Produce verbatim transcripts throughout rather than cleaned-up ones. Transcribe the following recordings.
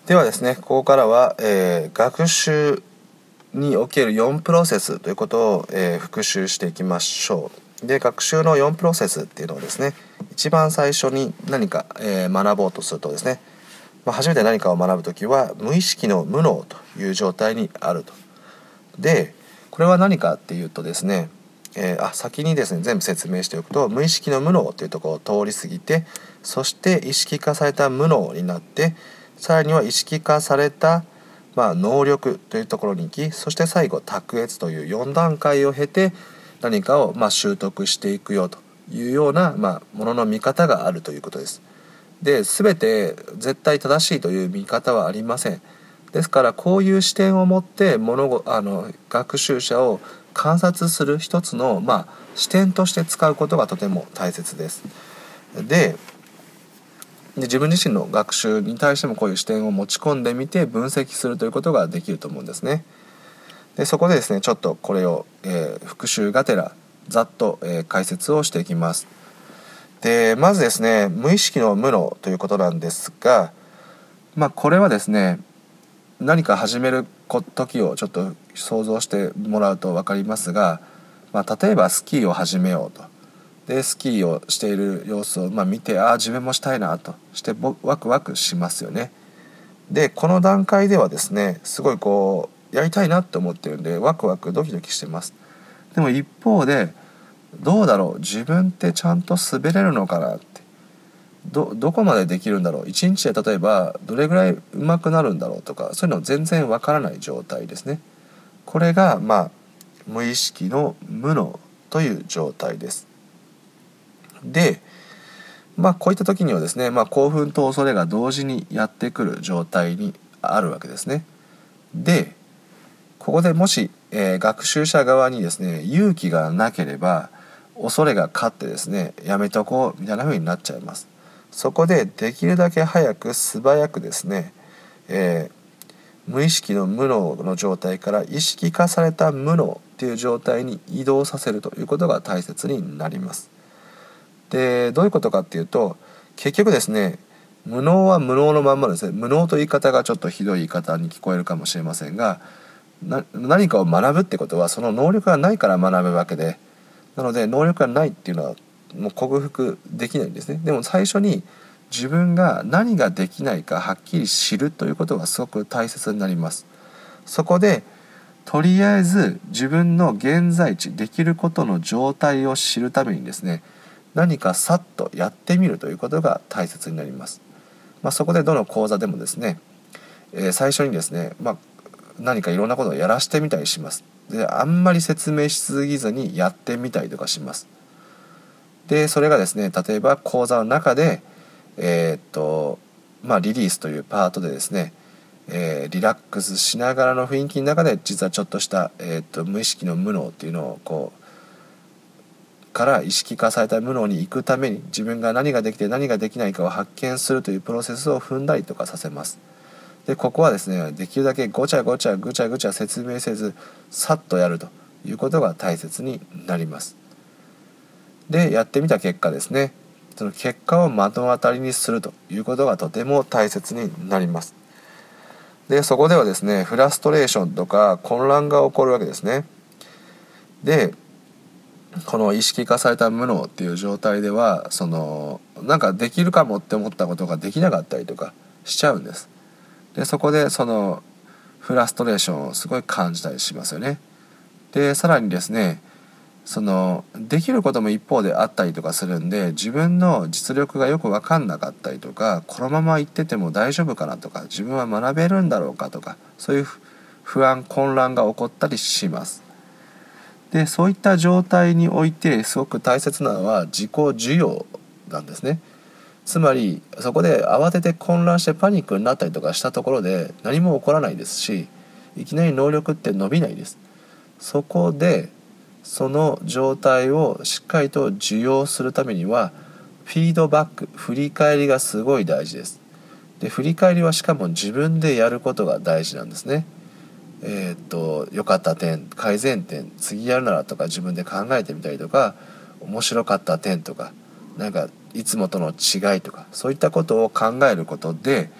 ではですね、ここからは、えー、学習におけるよんプロセスということを、えー、復習していきましょう。で、学習のよんプロセスっていうのはですね、一番最初に何か、えー、学ぼうとするとですね、まあ、初めて何かを学ぶときは無意識の無能という状態にあると。で、これは何かっていうとですね、えー、あ先にですね全部説明しておくと、無意識の無能というところを通り過ぎて、そして意識化された無能になって、さらには意識化された、まあ、能力というところに行き、そして最後卓越というよん段階を経て何かをまあ習得していくよというような、まあ、ものの見方があるということです。で、全て絶対正しいという見方はありません。ですからこういう視点を持って物ごあの学習者を観察する一つの、まあ、視点として使うことがとても大切です。でで自分自身の学習に対してもこういう視点を持ち込んでみて分析するということができると思うんですね。でそこでですねちょっとこれを、えー、復習がてらざっと、えー、解説をしていきます。でまずですね、無意識の無能ということなんですが、まあこれはですね、何か始める時をちょっと想像してもらうと分かりますが、まあ、例えばスキーを始めようと。でスキーをしている様子を、まあ、見て、ああ自分もしたいなとしてワクワクしますよね。でこの段階ではですね、すごいこうやりたいなと思ってるんでワクワクドキドキしてます。でも一方で、どうだろう、自分ってちゃんと滑れるのかなって、どどこまでできるんだろう、一日で例えばどれぐらい上手くなるんだろうとか、そういうの全然わからない状態ですね。これがまあ無意識の無能という状態です。でまあこういった時にはですね、まあ、興奮と恐れが同時にやってくる状態にあるわけですね。でここでもし、えー、学習者側にですね勇気がなければ恐れが勝ってですね、やめとこうみたいな風になっちゃいます。そこでできるだけ早く素早くですね、えー、無意識の無能の状態から意識化された無能っていう状態に移動させるということが大切になります。でどういうことかっていうと、結局ですね、無能は無能のまんまですね。無能という言い方がちょっとひどい言い方に聞こえるかもしれませんが、な何かを学ぶってことはその能力がないから学ぶわけで、なので能力がないっていうのはもう克服できないんですね。でも最初に自分が何ができないかはっきり知るということがすごく大切になります。そこでとりあえず自分の現在地、できることの状態を知るためにですね、何かさっとやってみるということが大切になります。まあ、そこでどの講座でもですね、えー、最初にですね、まあ、何かいろんなことをやらしてみたりします。であんまり説明しすぎずにやってみたりとかします。でそれがですね、例えば講座の中でえー、っとまあリリースというパートでですね、えー、リラックスしながらの雰囲気の中で実はちょっとした、えー、っと無意識の無能っていうのをこうから意識化された無能に行くために、自分が何ができて何ができないかを発見するというプロセスを踏んだりとかさせます。でここはですね、できるだけごちゃごちゃぐちゃぐちゃ説明せずさっとやるということが大切になります。でやってみた結果ですね、その結果を目の当たりにするということがとても大切になります。でそこではですね、フラストレーションとか混乱が起こるわけですね。でこの意識化された無能っていう状態では、そのなんかできるかもって思ったことができなかったりとかしちゃうんです。でそこでそのフラストレーションをすごい感じたりしますよね。でさらにですね、そのできることも一方であったりとかするんで、自分の実力がよく分かんなかったりとか、このまま行ってても大丈夫かなとか、自分は学べるんだろうかとか、そういう不安混乱が起こったりします。でそういった状態においてすごく大切なのは自己需要なんですね。つまりそこで慌てて混乱してパニックになったりとかしたところで何も起こらないですし、いきなり能力って伸びないです。そこでその状態をしっかりと受容するためにはフィードバック、振り返りがすごい大事です。で振り返りはしかも自分でやることが大事なんですね。えー、っと良かった点、改善点、次やるならとか自分で考えてみたりとか、面白かった点とか、なんかいつもとの違いとか、そういったことを考えることで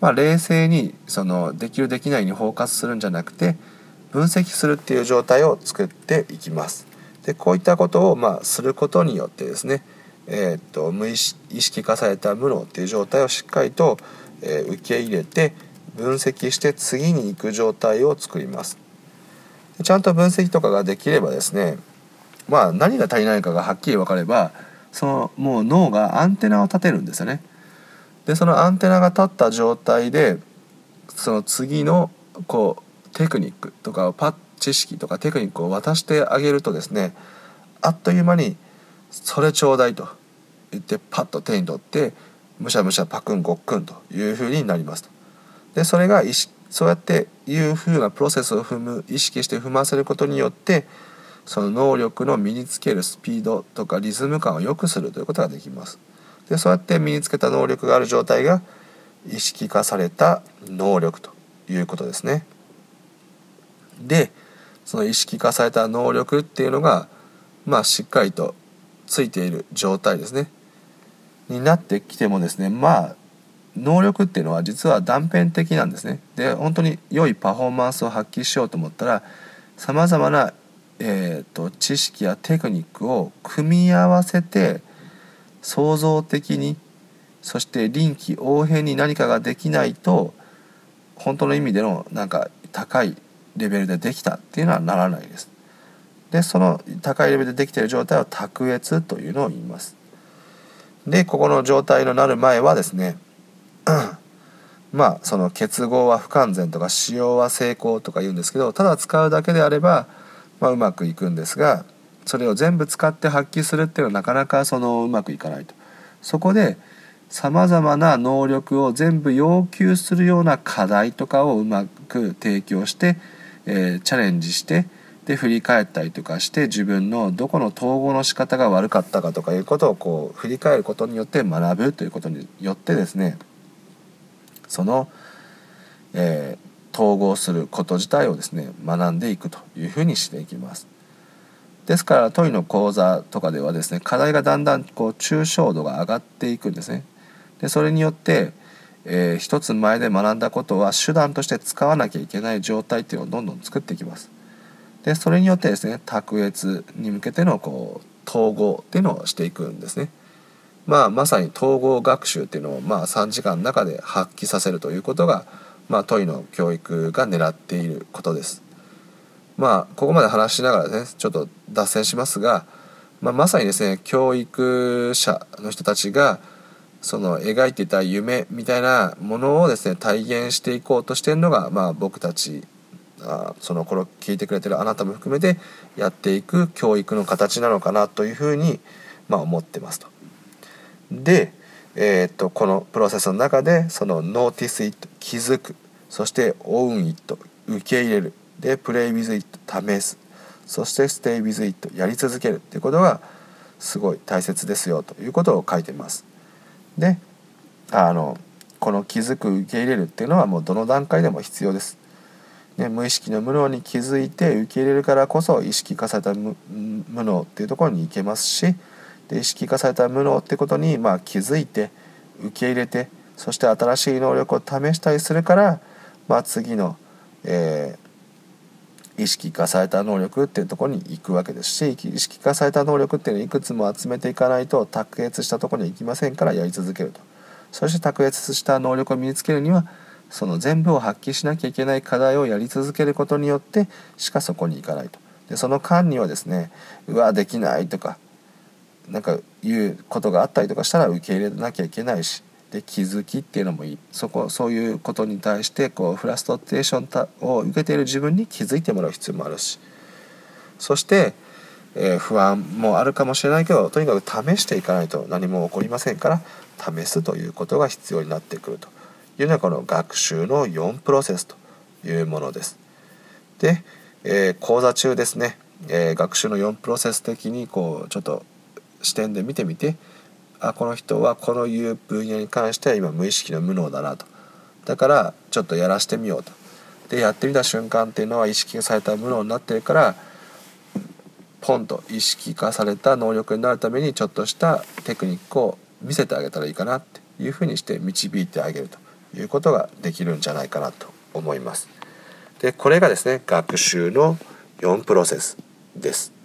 まあ、冷静にそのできるできないにフォーカスするんじゃなくて分析するっていう状態を作っていきます。でこういったことをまあすることによってですね、えー、っと無意識化された無脳っていう状態をしっかりと、えー、受け入れて分析して次に行く状態を作ります。でちゃんと分析とかができればですね、まあ何が足りないかがはっきり分かればそのもう脳がアンテナを立てるんですよね。でそのアンテナが立った状態でその次のこうテクニックとかをパッ知識とかテクニックを渡してあげるとですね、あっという間にそれちょうだいと言ってパッと手に取ってむしゃむしゃパクンゴックンというふうになりますと。でそれが意識そうやっていうふうなプロセスを踏む意識して踏ませることによってその能力の身につけるスピードとかリズム感を良くするということができます。でそうやって身につけた能力がある状態が意識化された能力ということですね。でその意識化された能力っていうのがまあしっかりとついている状態ですねになってきてもですね、まあ能力っていうのは実は断片的なんですね。で本当に良いパフォーマンスを発揮しようと思ったらさまざまな、えーと、知識やテクニックを組み合わせて創造的にそして臨機応変に何かができないと本当の意味でのなんか高いレベルでできたっていうのはならないです。でその高いレベルでできている状態を卓越というのを言います。でここの状態のなる前はですねまあその結合は不完全とか使用は成功とか言うんですけど、ただ使うだけであれば、まあ、うまくいくんですがそれを全部使って発揮するっていうのはなかなかそのうまくいかないと。そこでさまざまな能力を全部要求するような課題とかをうまく提供して、えー、チャレンジしてで振り返ったりとかして自分のどこの統合の仕方が悪かったかとかいうことをこう振り返ることによって学ぶということによってですねその、えー、統合すること自体をですね学んでいくというふうにしていきます。ですから問いの講座とかではですね課題がだんだんこう抽象度が上がっていくんですね。でそれによって、えー、一つ前で学んだことは手段として使わなきゃいけない状態っていうのをどんどん作っていきます。でそれによってですね卓越に向けてのこう統合っていうのをしていくんですね。まあまさに統合学習っていうのをまあさんじかんの中で発揮させるということが、まあ、問いの教育が狙っていることです。まあここまで話しながらねちょっと脱線しますが、まあ、まさにですね教育者の人たちがその描いていた夢みたいなものをですね体現していこうとしているのが、まあ、僕たちあその頃聞いてくれてるあなたも含めてやっていく教育の形なのかなというふうに、まあ、思ってますと。で、えー、っとこのプロセスの中でその notice it 気づく、そして own it 受け入れる、で play with it 試す、そして stay with it やり続けるっていうことがすごい大切ですよということを書いてます。であのこの気づく受け入れるっていうのはもうどの段階でも必要です。ね、無意識の無能に気づいて受け入れるからこそ意識化された 無, 無能っていうところに行けますし、で意識化された無能ってことにまあ気づいて受け入れてそして新しい能力を試したりするから、まあ、次の、えー、意識化された能力っていうところに行くわけですし、意識化された能力っていうのをいくつも集めていかないと卓越したところには行きませんからやり続けると。そして卓越した能力を身につけるにはその全部を発揮しなきゃいけない課題をやり続けることによってしかそこに行かないと。でその間にはですねうわできないとかなんかいうことがあったりとかしたら受け入れなきゃいけないし、で気づきっていうのもいい、そこそういうことに対してこうフラストレーションを受けている自分に気づいてもらう必要もあるし、そして、えー、不安もあるかもしれないけどとにかく試していかないと何も起こりませんから試すということが必要になってくるというのはこの学習のよんプロセスというものです。で、えー、講座中ですね、えー、学習のよんプロセス的にこうちょっと視点で見てみて、あこの人はこのいう分野に関しては今無意識の無能だなと、だからちょっとやらしてみようと。でやってみた瞬間っていうのは意識された無能になってるからポンと意識化された能力になるためにちょっとしたテクニックを見せてあげたらいいかなっていうふうにして導いてあげるということができるんじゃないかなと思います。でこれがですね学習のよんプロセスです。